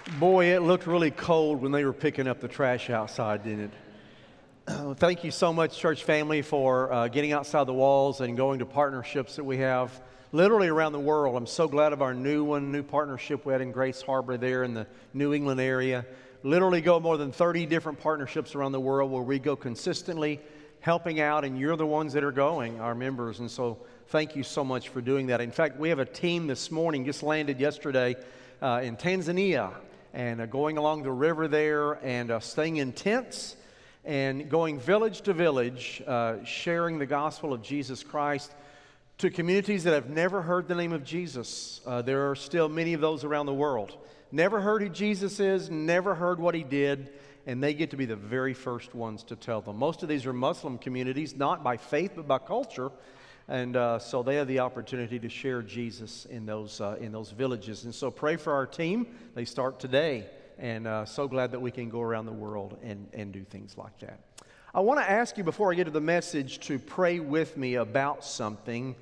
Boy, it looked really cold when they were picking up the trash outside, didn't it? Thank you so much, church family, for getting outside the walls and going to partnerships that we have literally around the world. I'm so glad of our new partnership we had in Grace Harbor there in the New England area. Literally go more than 30 different partnerships around the world where we go consistently helping out, and you're the ones that are going, our members. And so thank you so much for doing that. In fact, we have a team this morning, just landed yesterday in Tanzania, and going along the river there and staying in tents and going village to village, sharing the gospel of Jesus Christ to communities that have never heard the name of Jesus. There are still many of those around the world. Never heard who Jesus is, never heard what He did, and they get to be the very first ones to tell them. Most of these are Muslim communities, not by faith but by culture, and so they have the opportunity to share Jesus in those villages. And so pray for our team. They start today, and so glad that we can go around the world and do things like that. I want to ask you before I get to the message to pray with me about something.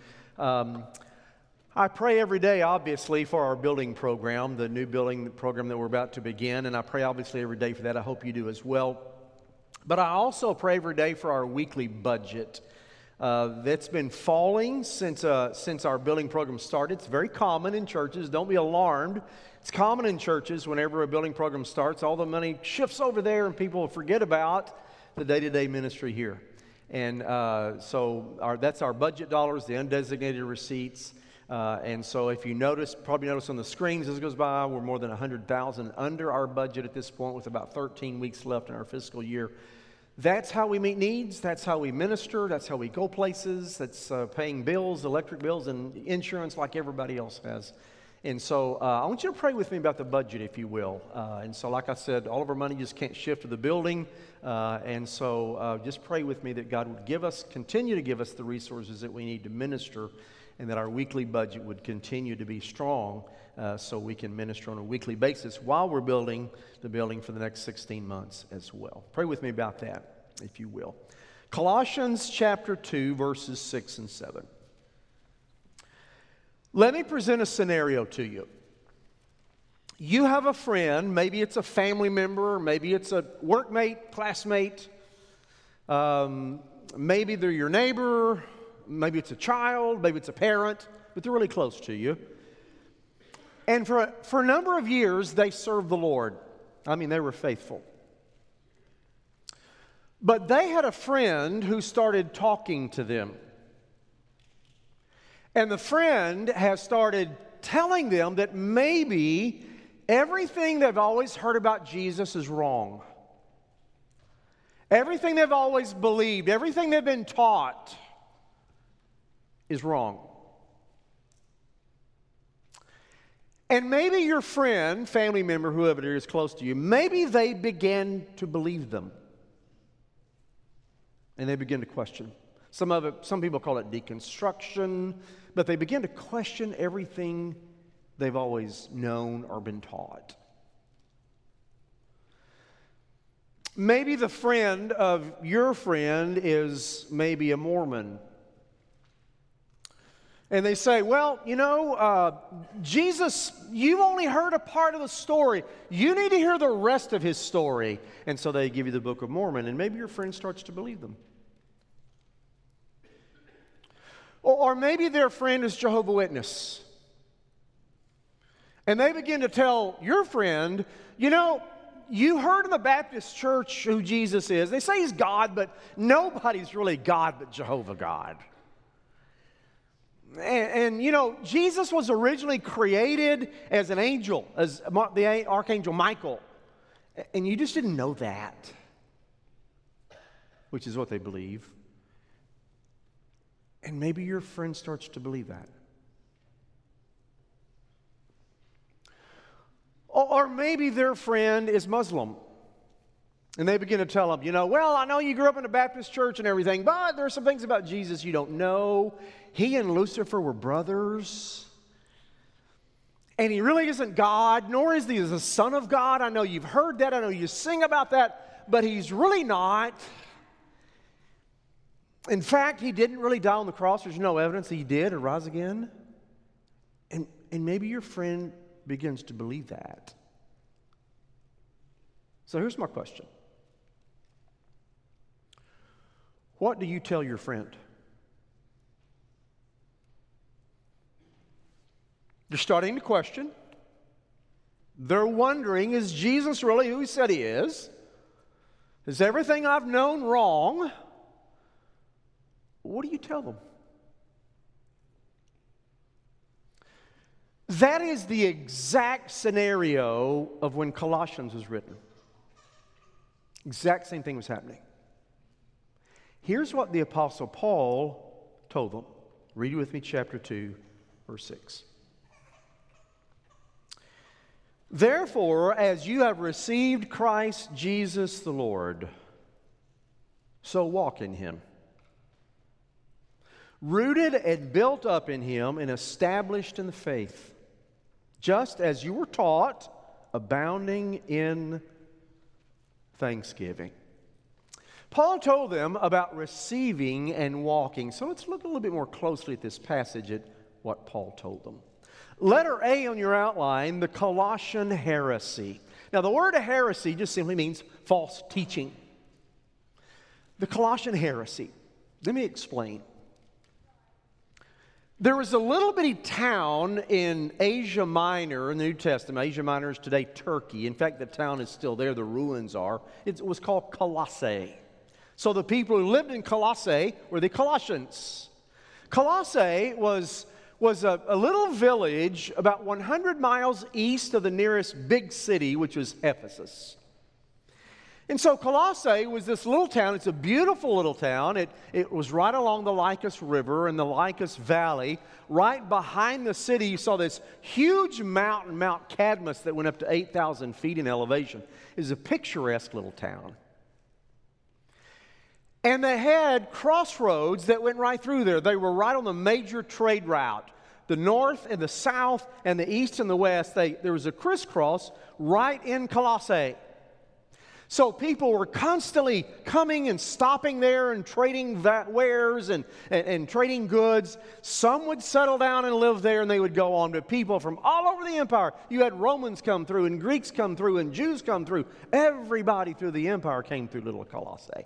I pray every day, obviously, for our building program, the new building program that we're about to begin, and I pray obviously every day for that. I hope you do as well. But I also pray every day for our weekly budget. That's been falling since our building program started. It's very common in churches. Don't be alarmed. It's common in churches whenever a building program starts. All the money shifts over there and people forget about the day-to-day ministry here. And so that's our budget dollars, the undesignated receipts. And so if you probably notice on the screens as it goes by, we're more than 100,000 under our budget at this point with about 13 weeks left in our fiscal year. That's how we meet needs. That's how we minister. That's how we go places. That's paying bills, electric bills, and insurance like everybody else has. And so I want you to pray with me about the budget, if you will. And so like I said, all of our money just can't shift to the building. And so just pray with me that God would continue to give us the resources that we need to minister, and that our weekly budget would continue to be strong so we can minister on a weekly basis while we're building the building for the next 16 months as well. Pray with me about that, if you will. Colossians chapter 2, verses 6 and 7. Let me present a scenario to you. You have a friend, maybe it's a family member, maybe it's a workmate, classmate, maybe they're your neighbor, maybe it's a child, maybe it's a parent, but they're really close to you. And for a number of years, they served the Lord. I mean, they were faithful. But they had a friend who started talking to them. And the friend has started telling them that maybe everything they've always heard about Jesus is wrong. Everything they've always believed, everything they've been taught is wrong. And maybe your friend, family member, whoever it is close to you, maybe they began to believe them. And they begin to question. Some people call it deconstruction, but they begin to question everything they've always known or been taught. Maybe the friend of your friend is maybe a Mormon. And they say, well, Jesus, you've only heard a part of the story. You need to hear the rest of his story. And so they give you the Book of Mormon, and maybe your friend starts to believe them. Or maybe their friend is Jehovah's Witness. And they begin to tell your friend, you heard in the Baptist church who Jesus is. They say he's God, but nobody's really God but Jehovah God. And Jesus was originally created as an angel, as the Archangel Michael. And you just didn't know that, which is what they believe. And maybe your friend starts to believe that. Or maybe their friend is Muslim. And they begin to tell them, well, I know you grew up in a Baptist church and everything, but there are some things about Jesus you don't know. He and Lucifer were brothers. And he really isn't God, nor is he the Son of God. I know you've heard that. I know you sing about that, but he's really not. In fact, he didn't really die on the cross. There's no evidence he did or rise again. And maybe your friend begins to believe that. So here's my question. What do you tell your friend? They're starting to question. They're wondering, is Jesus really who he said he is? Is everything I've known wrong? What do you tell them? That is the exact scenario of when Colossians was written. Exact same thing was happening. Here's what the Apostle Paul told them. Read with me chapter 2, verse 6. Therefore, as you have received Christ Jesus the Lord, so walk in him, rooted and built up in him and established in the faith, just as you were taught, abounding in thanksgiving. Paul told them about receiving and walking. So let's look a little bit more closely at this passage at what Paul told them. Letter A on your outline, the Colossian heresy. Now, the word heresy just simply means false teaching. The Colossian heresy. Let me explain. There was a little bitty town in Asia Minor in the New Testament. Asia Minor is today Turkey. In fact, the town is still there. The ruins are. It was called Colossae. So the people who lived in Colossae were the Colossians. Colossae was a little village about 100 miles east of the nearest big city, which was Ephesus. And so Colossae was this little town. It's a beautiful little town. It was right along the Lycus River and the Lycus Valley. Right behind the city, you saw this huge mountain, Mount Cadmus, that went up to 8,000 feet in elevation. It was a picturesque little town. And they had crossroads that went right through there. They were right on the major trade route. The north and the south and the east and the west, there was a crisscross right in Colossae. So people were constantly coming and stopping there and trading wares and trading goods. Some would settle down and live there and they would go on. But people from all over the empire, you had Romans come through and Greeks come through and Jews come through. Everybody through the empire came through little Colossae.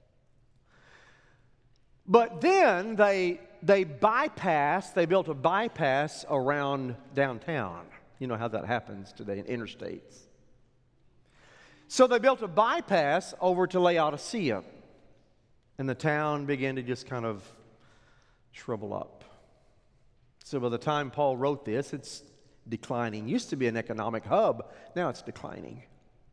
But then they built a bypass around downtown. You know how that happens today in interstates. So they built a bypass over to Laodicea. And the town began to just kind of shrivel up. So by the time Paul wrote this, it's declining. It used to be an economic hub. Now it's declining.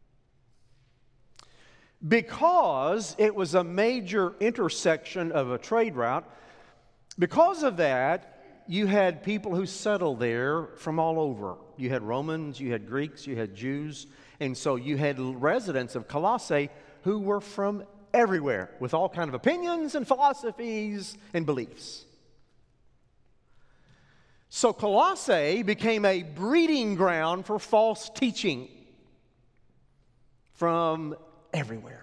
Because it was a major intersection of a trade route, because of that, you had people who settled there from all over. You had Romans, you had Greeks, you had Jews, and so you had residents of Colossae who were from everywhere with all kinds of opinions and philosophies and beliefs. So Colossae became a breeding ground for false teaching from everywhere.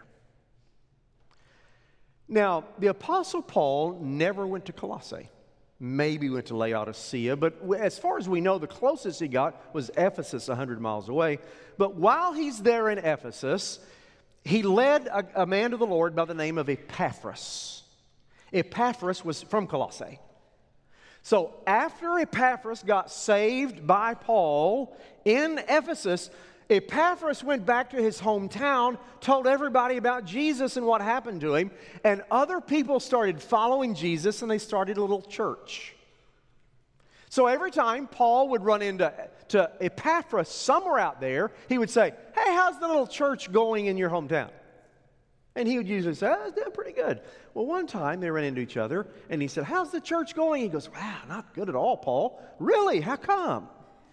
Now, the Apostle Paul never went to Colossae. Maybe went to Laodicea, but as far as we know, the closest he got was Ephesus, 100 miles away. But while he's there in Ephesus, he led a man to the Lord by the name of Epaphras. Epaphras was from Colossae. So after Epaphras got saved by Paul in Ephesus, Epaphras went back to his hometown, told everybody about Jesus and what happened to him, and other people started following Jesus, and they started a little church. So every time Paul would run into Epaphras somewhere out there, he would say, "Hey, how's the little church going in your hometown?" And he would usually say, "Oh, it's doing pretty good." Well, one time they ran into each other, and he said, "How's the church going?" He goes, "Wow, not good at all, Paul." "Really? How come?"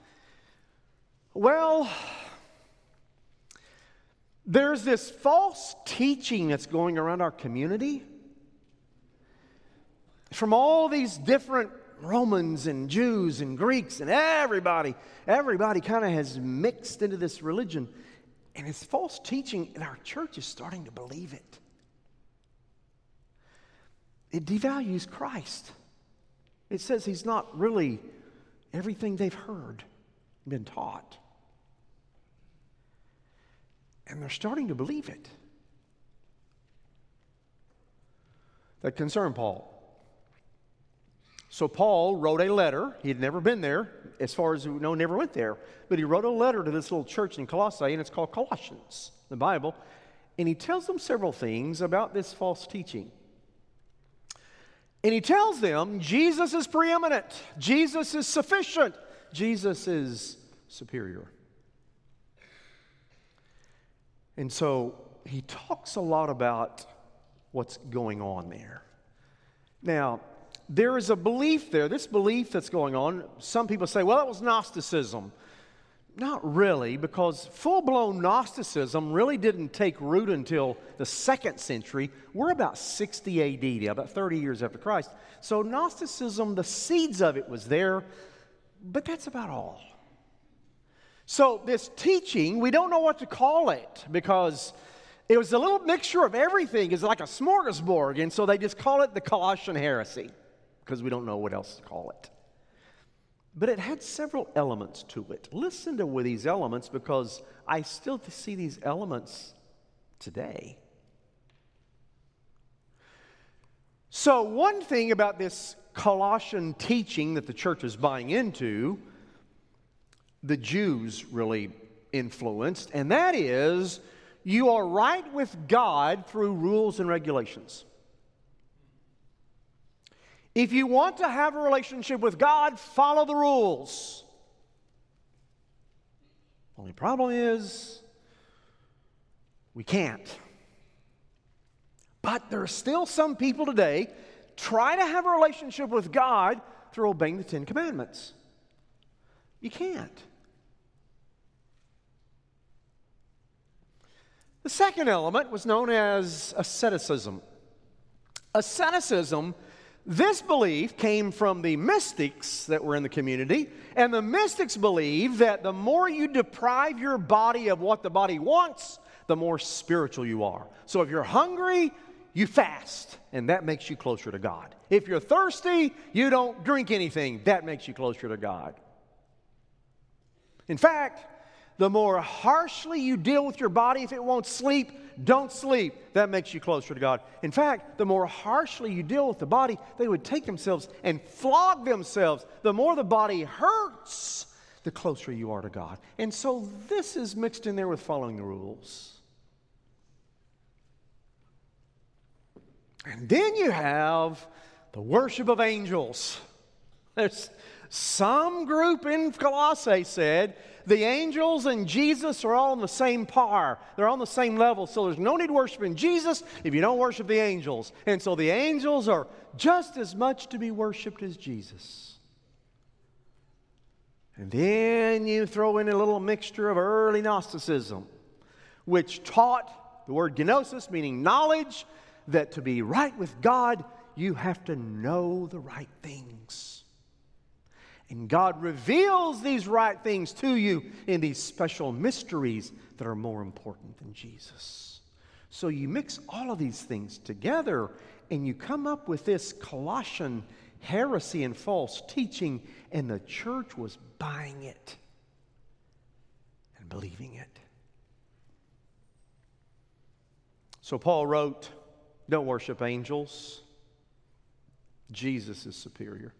"Well, there's this false teaching that's going around our community from all these different Romans and Jews and Greeks and everybody kind of has mixed into this religion. And it's false teaching, and our church is starting to believe it. It devalues Christ. It says he's not really everything they've heard, been taught. And And they're starting to believe it. That concerned Paul. So Paul wrote a letter. He had never been there. As far as we know, never went there. But he wrote a letter to this little church in Colossae, and it's called Colossians, the Bible. And he tells them several things about this false teaching. And he tells them Jesus is preeminent. Jesus is sufficient. Jesus is superior. And so he talks a lot about what's going on there. Now, there is a belief there, this belief that's going on. Some people say, well, that was Gnosticism. Not really, because full-blown Gnosticism really didn't take root until the 2nd century. We're about 60 AD, about 30 years after Christ. So Gnosticism, the seeds of it was there, but that's about all. So this teaching, we don't know what to call it, because it was a little mixture of everything. It's like a smorgasbord, and so they just call it the Colossian heresy, because we don't know what else to call it. But it had several elements to it. Listen to these elements, because I still see these elements today. So one thing about this Colossian teaching that the church is buying into, the Jews really influenced, and that is, you are right with God through rules and regulations. If you want to have a relationship with God, follow the rules. Only problem is, we can't. But there are still some people today try to have a relationship with God through obeying the 10 Commandments. You can't. The second element was known as asceticism. Asceticism, this belief came from the mystics that were in the community, and the mystics believed that the more you deprive your body of what the body wants, the more spiritual you are. So if you're hungry, you fast, and that makes you closer to God. If you're thirsty, you don't drink anything. That makes you closer to God. In fact, the more harshly you deal with your body, if it won't sleep, don't sleep. That makes you closer to God. In fact, the more harshly you deal with the body, they would take themselves and flog themselves. The more the body hurts, the closer you are to God. And so this is mixed in there with following the rules. And then you have the worship of angels. There's some group in Colossae said the angels and Jesus are all on the same par. They're on the same level, so there's no need to worship Jesus if you don't worship the angels. And so the angels are just as much to be worshiped as Jesus. And then you throw in a little mixture of early Gnosticism, which taught the word gnosis, meaning knowledge, that to be right with God, you have to know the right things. And God reveals these right things to you in these special mysteries that are more important than Jesus. So you mix all of these things together, and you come up with this Colossian heresy and false teaching, and the church was buying it and believing it. So Paul wrote, don't worship angels. Jesus is superior.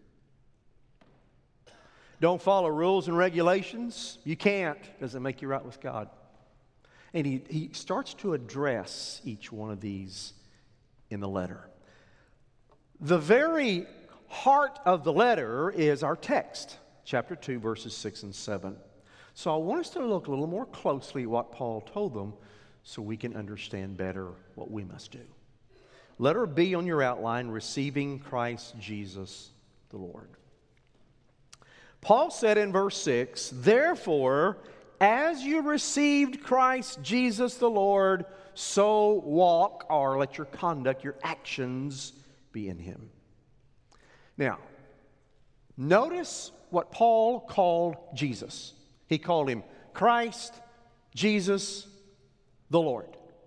Don't follow rules and regulations. You can't. Doesn't make you right with God. And he starts to address each one of these in the letter. The very heart of the letter is our text, chapter 2, verses 6 and 7. So I want us to look a little more closely at what Paul told them so we can understand better what we must do. Letter B on your outline, receiving Christ Jesus the Lord. Paul said in verse 6, therefore, as you received Christ Jesus the Lord, so walk, or let your conduct, your actions be in him. Now, notice what Paul called Jesus. He called him Christ, Jesus, the Lord.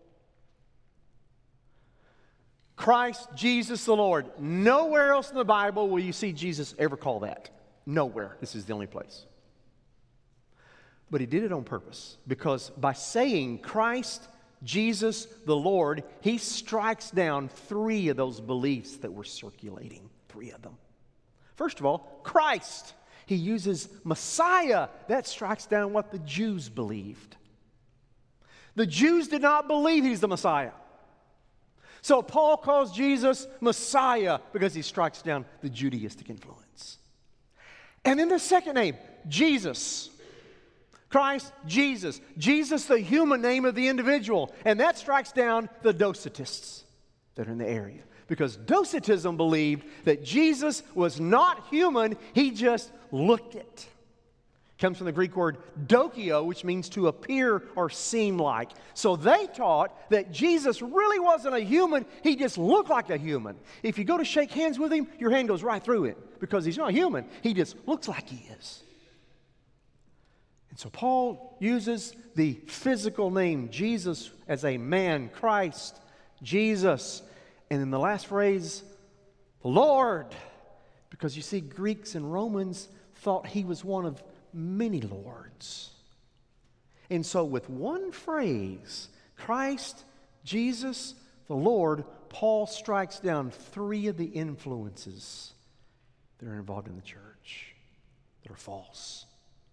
Christ, Jesus, the Lord. Nowhere else in the Bible will you see Jesus ever call that. Nowhere. This is the only place. But he did it on purpose, because by saying Christ, Jesus, the Lord, he strikes down 3 of those beliefs that were circulating. 3 of them. First of all, Christ. He uses Messiah. That strikes down what the Jews believed. The Jews did not believe he's the Messiah. So Paul calls Jesus Messiah because he strikes down the Judaistic influence. And then the second name, Jesus. Christ, Jesus. Jesus, the human name of the individual. And that strikes down the Docetists that are in the area. Because Docetism believed that Jesus was not human, he just looked it. Comes from the Greek word dokio, which means to appear or seem like. So they taught that Jesus really wasn't a human, he just looked like a human. If you go to shake hands with him, your hand goes right through it because he's not human, he just looks like he is. And so Paul uses the physical name Jesus as a man, Christ, Jesus. And in the last phrase, Lord, because you see, Greeks and Romans thought he was one of many lords. And so with one phrase, Christ, Jesus, the Lord, Paul strikes down 3 of the influences that are involved in the church that are false.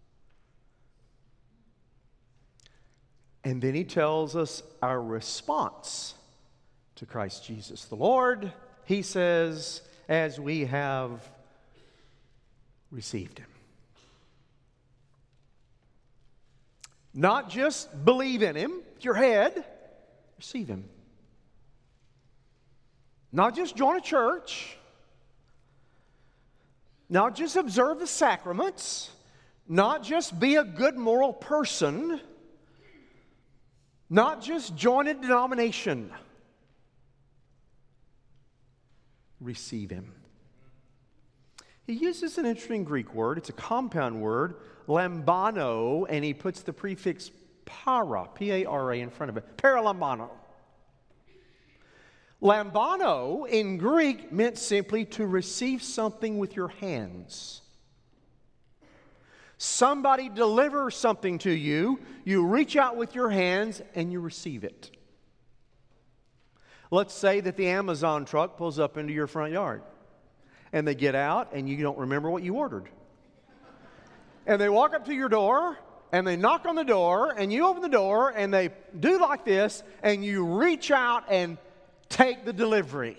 And then he tells us our response to Christ Jesus the Lord. He says, as we have received him. Not just believe in him with your head, receive him. Not just join a church, not just observe the sacraments, not just be a good moral person, not just join a denomination. Receive him. He uses an interesting Greek word. It's a compound word, lambano, and he puts the prefix para, P-A-R-A, in front of it. Paralambano. Lambano in Greek meant simply to receive something with your hands. Somebody delivers something to you, you reach out with your hands and you receive it. Let's say that the Amazon truck pulls up into your front yard and they get out and you don't remember what you ordered. And they walk up to your door and they knock on the door and you open the door and they do like this and you reach out and take the delivery.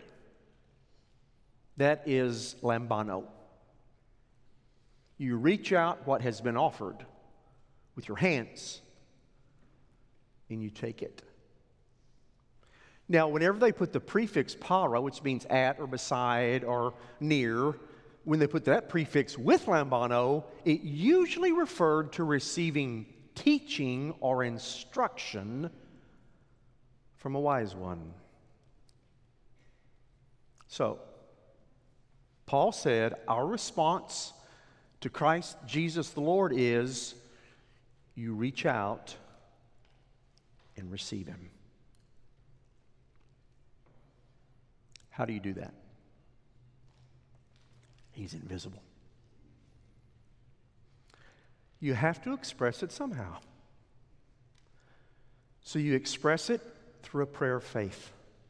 That is lambano. You reach out what has been offered with your hands and you take it. Now, whenever they put the prefix para, which means at or beside or near, when they put that prefix with lambano, it usually referred to receiving teaching or instruction from a wise one. So, Paul said, our response to Christ Jesus the Lord is, you reach out and receive him. How do you do that? He's invisible. You have to express it somehow. So you express it through a prayer of faith.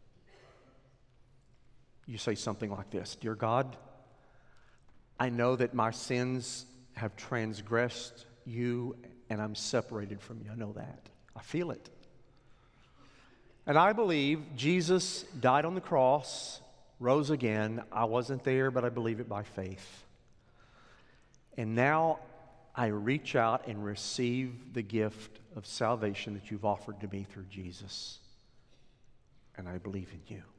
You say something like this: Dear God, I know that my sins have transgressed you and I'm separated from you. I know that. I feel it. And I believe Jesus died on the cross, rose again. I wasn't there, but I believe it by faith. And now I reach out and receive the gift of salvation that you've offered to me through Jesus. And I believe in you.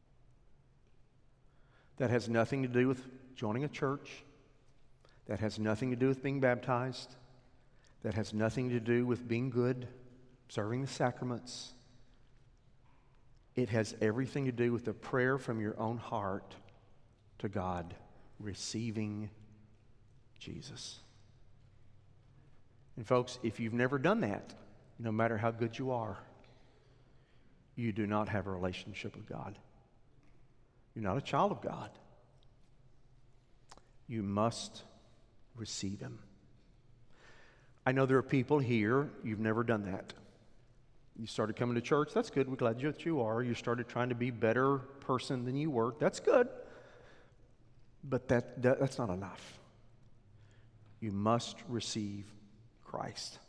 That has nothing to do with joining a church. That has nothing to do with being baptized. That has nothing to do with being good, observing the sacraments. It has everything to do with a prayer from your own heart to God, receiving Jesus. And folks, if you've never done that, no matter how good you are, you do not have a relationship with God. You're not a child of God. You must receive him. I know there are people here, you've never done that. You started coming to church, that's good. We're glad that you are. You started trying to be a better person than you were. That's good. But that's not enough. You must receive Christ.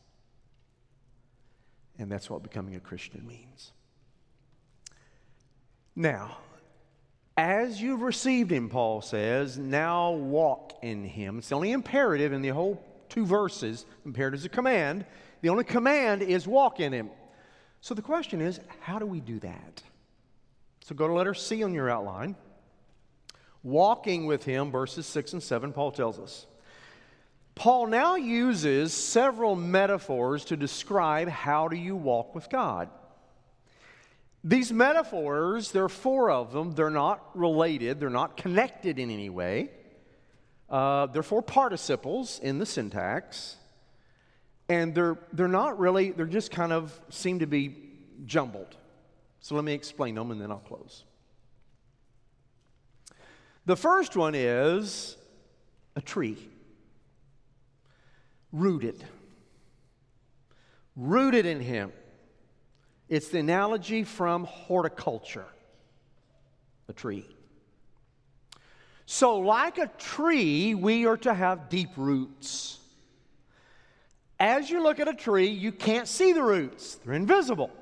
And that's what becoming a Christian means. Now, as you've received Him, Paul says, now walk in Him. It's the only imperative in the whole 2 verses. Imperative is a command. The only command is walk in Him. So the question is, how do we do that? So go to letter C on your outline. Walking with Him, verses 6 and 7, Paul tells us. Paul now uses several metaphors to describe how do you walk with God. These metaphors, there are 4 of them. They're not related. They're not connected in any way. They're 4 participles in the syntax. And they're not really, they're just kind of seem to be jumbled. So let me explain them and then I'll close. The first one is a tree. Rooted. Rooted in Him. It's the analogy from horticulture. A tree. So like a tree, we are to have deep roots. As you look at a tree, you can't see the roots. They're invisible.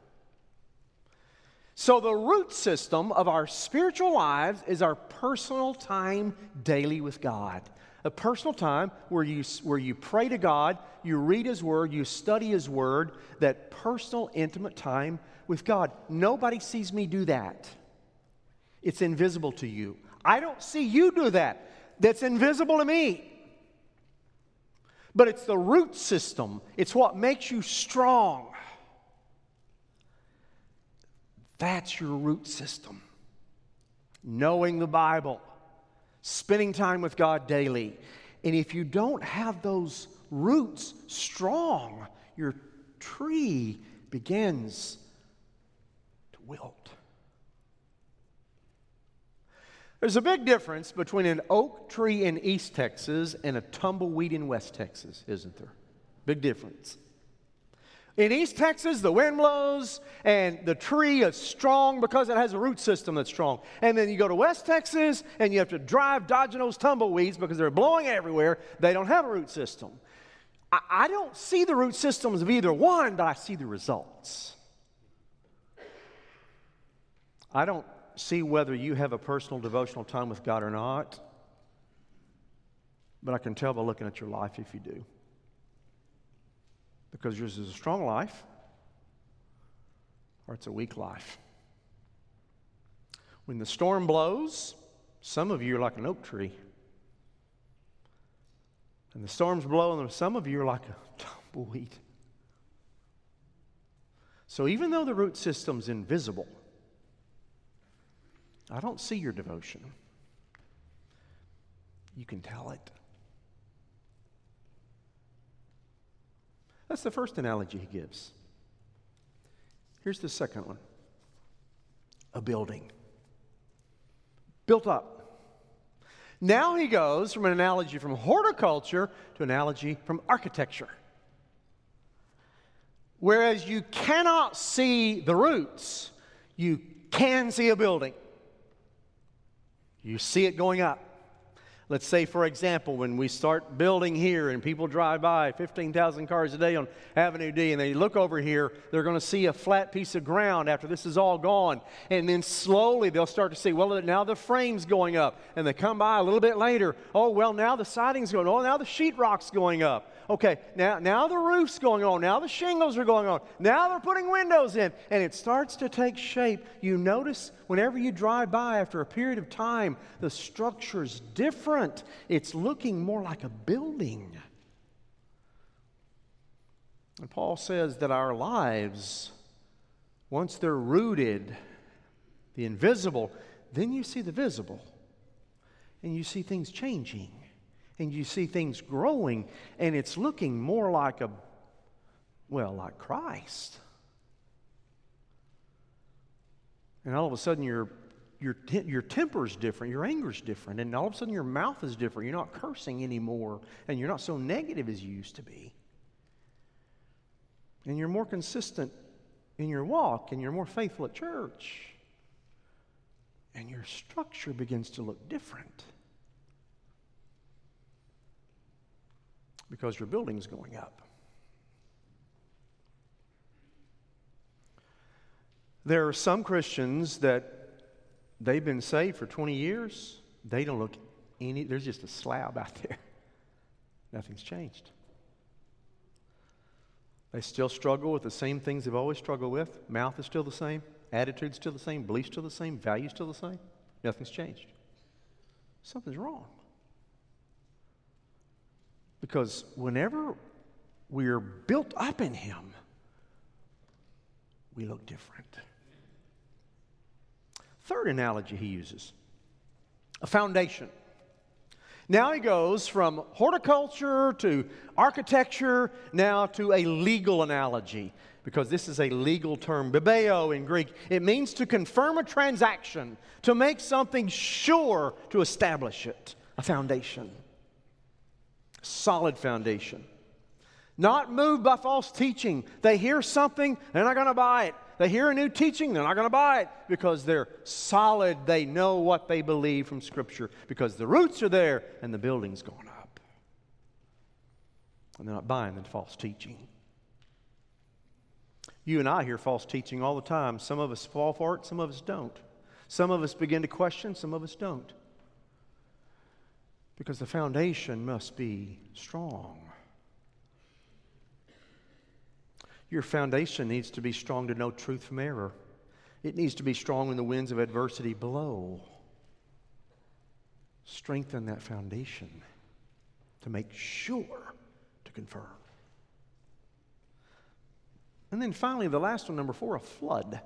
So the root system of our spiritual lives is our personal time daily with God. A personal time where you pray to God, you read His Word, you study His Word, that personal, intimate time with God. Nobody sees me do that. It's invisible to you. I don't see you do that. That's invisible to me. But it's the root system. It's what makes you strong. That's your root system. Knowing the Bible. Spending time with God daily. And if you don't have those roots strong, your tree begins to wilt. There's a big difference between an oak tree in East Texas and a tumbleweed in West Texas, isn't there? Big difference. In East Texas, the wind blows, and the tree is strong because it has a root system that's strong. And then you go to West Texas, and you have to drive dodging those tumbleweeds because they're blowing everywhere. They don't have a root system. I don't see the root systems of either one, but I see the results. I don't see whether you have a personal devotional time with God or not, but I can tell by looking at your life if you do. Because yours is a strong life or it's a weak life. When the storm blows, some of you are like an oak tree. And the storms blow, and some of you are like a tumbleweed. So even though the root system's invisible, I don't see your devotion. You can tell it. That's the first analogy he gives. Here's the second one. A building. Built up. Now he goes from an analogy from horticulture to an analogy from architecture. Whereas you cannot see the roots, you can see a building. You see it going up. Let's say, for example, when we start building here and people drive by 15,000 cars a day on Avenue D and they look over here, they're going to see a flat piece of ground after this is all gone. And then slowly they'll start to see, well, now the frame's going up. And they come by a little bit later. Oh, well, now the siding's going on. Oh, now the sheetrock's going up. Okay, now the roof's going on. Now the shingles are going on. Now they're putting windows in. And it starts to take shape. You notice whenever you drive by after a period of time, the structure's different. It's looking more like a building. And Paul says that our lives, once they're rooted, the invisible, then you see the visible. And you see things changing. And you see things growing, and it's looking more like like Christ. And all of a sudden, your temper's different, your anger's different, and all of a sudden your mouth is different. You're not cursing anymore, and you're not so negative as you used to be. and you're more consistent in your walk, and you're more faithful at church, and your structure begins to look different because your building's going up. There are some Christians that they've been saved for 20 years. They don't look there's just a slab out there. Nothing's changed. They still struggle with the same things they've always struggled with. Mouth is still the same. Attitude's still the same. Belief's still the same. Value's still the same. Nothing's changed. Something's wrong. Because whenever we're built up in Him, we look different. Third analogy he uses, a foundation. Now he goes from horticulture to architecture, now to a legal analogy, because this is a legal term, bibeo in Greek. It means to confirm a transaction, to make something sure, to establish it, a foundation, solid foundation. Not moved by false teaching. They hear something, they're not going to buy it. They hear a new teaching, they're not going to buy it because they're solid. They know what they believe from Scripture because the roots are there and the building's going up. And they're not buying the false teaching. You and I hear false teaching all the time. Some of us fall for it, some of us don't. Some of us begin to question, some of us don't. Because the foundation must be strong. Your foundation needs to be strong to know truth from error. It needs to be strong when the winds of adversity blow. Strengthen that foundation to make sure to confirm. And then finally, the last one, number 4, a flood.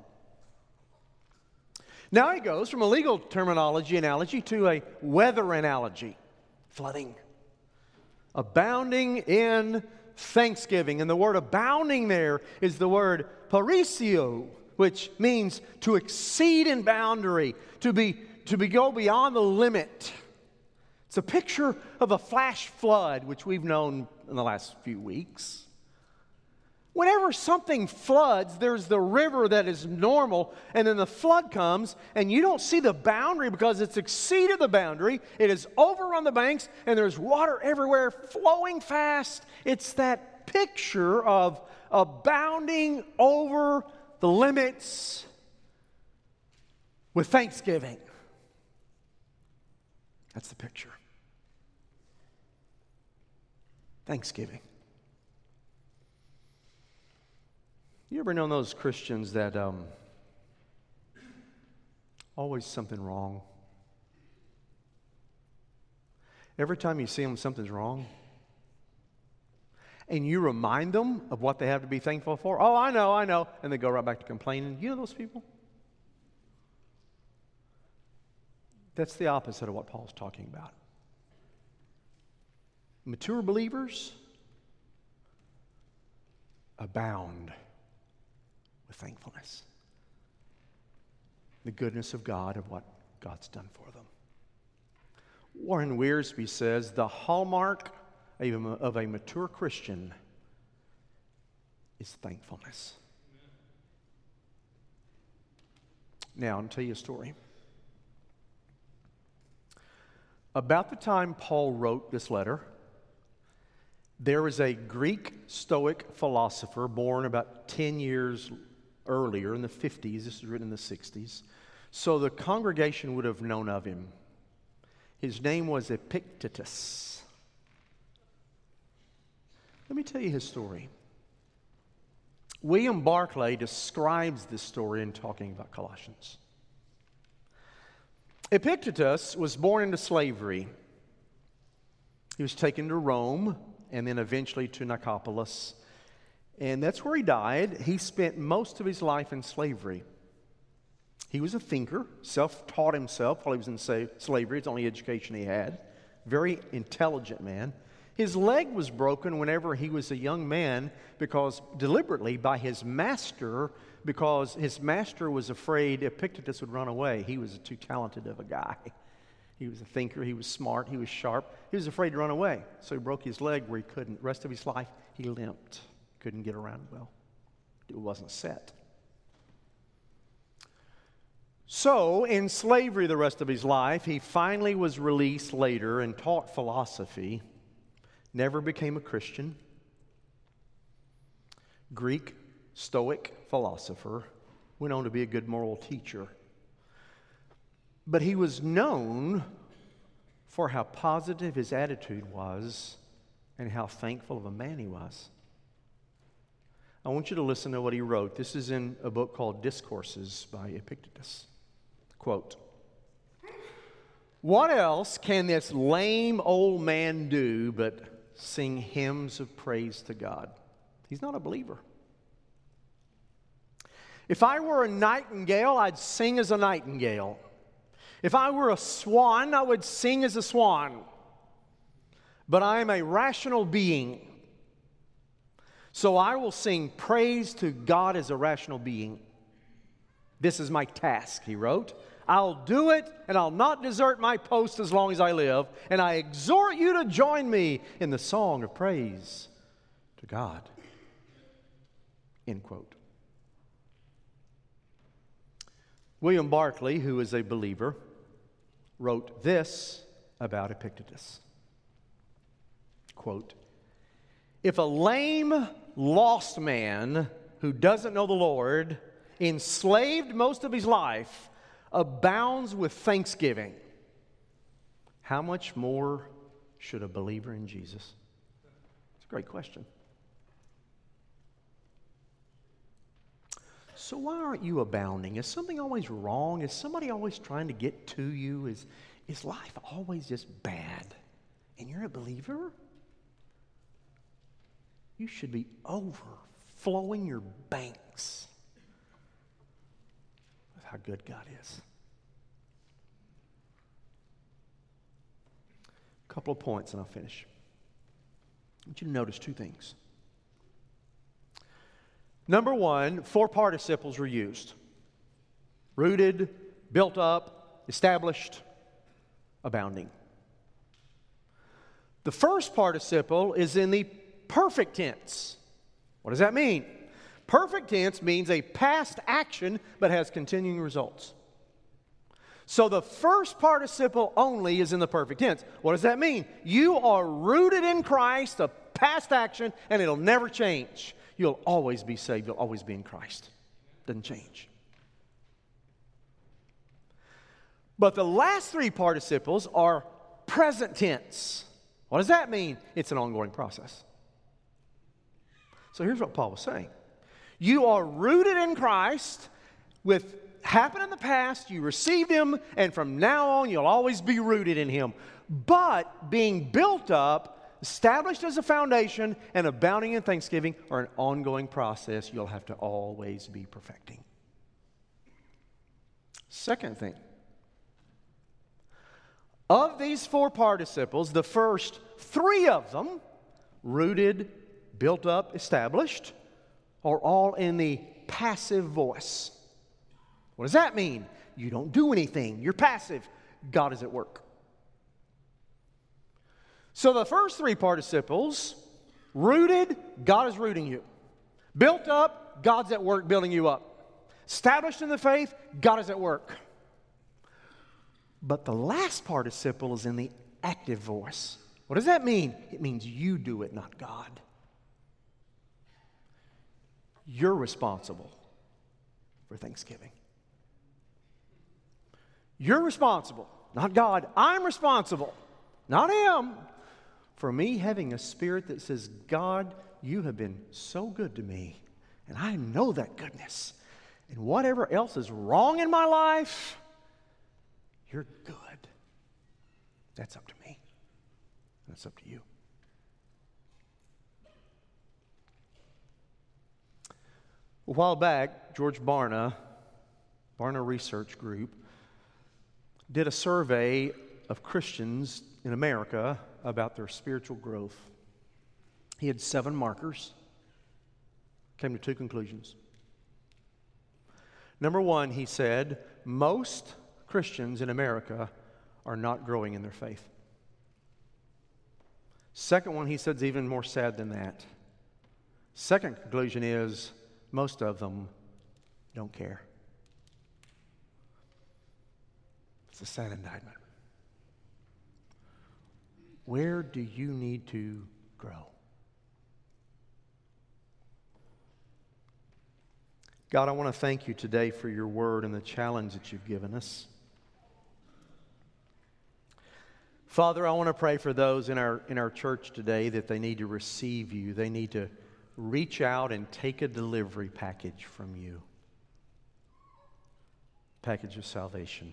Now he goes from a legal terminology analogy to a weather analogy. Flooding. Abounding in thanksgiving. And the word abounding there is the word parisio, which means to exceed in boundary, to go beyond the limit. It's a picture of a flash flood, which we've known in the last few weeks. Whenever something floods, there's the river that is normal, and then the flood comes, and you don't see the boundary because it's exceeded the boundary. It has overrun the banks, and there's water everywhere flowing fast. It's that picture of abounding over the limits with thanksgiving. That's the picture. Thanksgiving. You ever known those Christians that always something wrong? Every time you see them, something's wrong. And you remind them of what they have to be thankful for. Oh, I know. And they go right back to complaining. You know those people? That's the opposite of what Paul's talking about. Mature believers abound with thankfulness. The goodness of God, of what God's done for them. Warren Wiersbe says the hallmark of a mature Christian is thankfulness. Now, I'll tell you a story. About the time Paul wrote this letter, there was a Greek Stoic philosopher born about 10 years earlier, in the 50s. This was written in the 60s. So the congregation would have known of him. His name was Epictetus. Let me tell you his story. William Barclay describes this story in talking about Colossians. Epictetus was born into slavery. He was taken to Rome and then eventually to Nicopolis. And that's where he died. He spent most of his life in slavery. He was a thinker, self-taught himself while he was in slavery. It's the only education he had. Very intelligent man. His leg was broken whenever he was a young man deliberately by his master, because his master was afraid Epictetus would run away. He was too talented of a guy. He was a thinker, he was smart, he was sharp. He was afraid to run away, so he broke his leg where he couldn't. The rest of his life, he limped, couldn't get around well. It wasn't set. So, in slavery the rest of his life, he finally was released later and taught philosophy, never became a Christian. Greek Stoic philosopher, went on to be a good moral teacher. But he was known for how positive his attitude was and how thankful of a man he was. I want you to listen to what he wrote. This is in a book called Discourses by Epictetus. Quote, "What else can this lame old man do but sing hymns of praise to God?" He's not a believer. "If I were a nightingale, I'd sing as a nightingale. If I were a swan, I would sing as a swan. But I am a rational being, so I will sing praise to God as a rational being. This is my task," he wrote. "I'll do it, and I'll not desert my post as long as I live. And I exhort you to join me in the song of praise to God." End quote. William Barclay, who is a believer, wrote this about Epictetus. Quote, "If a lame, lost man who doesn't know the Lord, enslaved most of his life, abounds with thanksgiving, how much more should a believer in Jesus?" It's a great question. So why aren't you abounding? Is something always wrong? Is somebody always trying to get to you? Is life always just bad? And you're a believer? You should be overflowing your banks with how good God is. A couple of points and I'll finish. I want you to notice two things. Number one, 4 participles were used. Rooted, built up, established, abounding. The first participle is in the perfect tense. What does that mean? Perfect tense means a past action but has continuing results. So the first participle only is in the perfect tense. What does that mean? You are rooted in Christ, a past action, and it'll never change. You'll always be saved. You'll always be in Christ. Doesn't change. But the last 3 participles are present tense. What does that mean? It's an ongoing process. So here's what Paul was saying. You are rooted in Christ with happened in the past, you received Him, and from now on you'll always be rooted in Him. But being built up, established as a foundation, and abounding in thanksgiving are an ongoing process you'll have to always be perfecting. Second thing, of these 4 participles, the first 3 of them, rooted, built up, established, are all in the passive voice. What does that mean? You don't do anything. You're passive. God is at work. So the first 3 participles, rooted, God is rooting you. Built up, God's at work building you up. Established in the faith, God is at work. But the last participle is in the active voice. What does that mean? It means you do it, not God. You're responsible for Thanksgiving. You're responsible, not God. I'm responsible, not Him, for me having a spirit that says, God, you have been so good to me, and I know that goodness. And whatever else is wrong in my life, you're good. That's up to me. That's up to you. A while back, George Barna Research Group, did a survey of Christians in America about their spiritual growth. He had 7 markers, came to 2 conclusions. Number 1, he said, most Christians in America are not growing in their faith. Second one, he said, is even more sad than that. Second conclusion is, most of them don't care. It's a sad indictment. Where do you need to grow? God, I want to thank you today for your word and the challenge that you've given us. Father, I want to pray for those in our church today that they need to receive you. They need to reach out and take a delivery package from you. Package of salvation.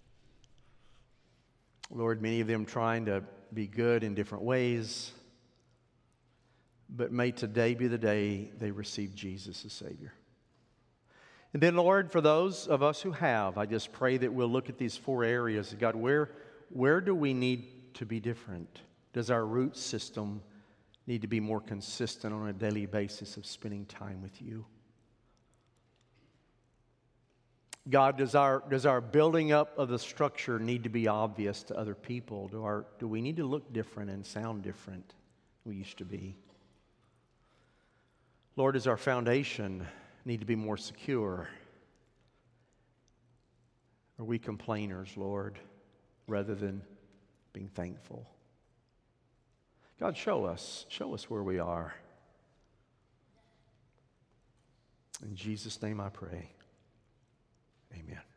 Lord, many of them trying to be good in different ways, but may today be the day they receive Jesus as Savior. And then, Lord, for those of us who have, I just pray that we'll look at these 4 areas. God, where do we need to be different? Does our root system need to be more consistent on a daily basis of spending time with you? God, does our building up of the structure need to be obvious to other people? Do we need to look different and sound different than we used to be? Lord, does our foundation need to be more secure? Are we complainers, Lord, rather than being thankful? God, show us where we are. In Jesus' name I pray. Amen.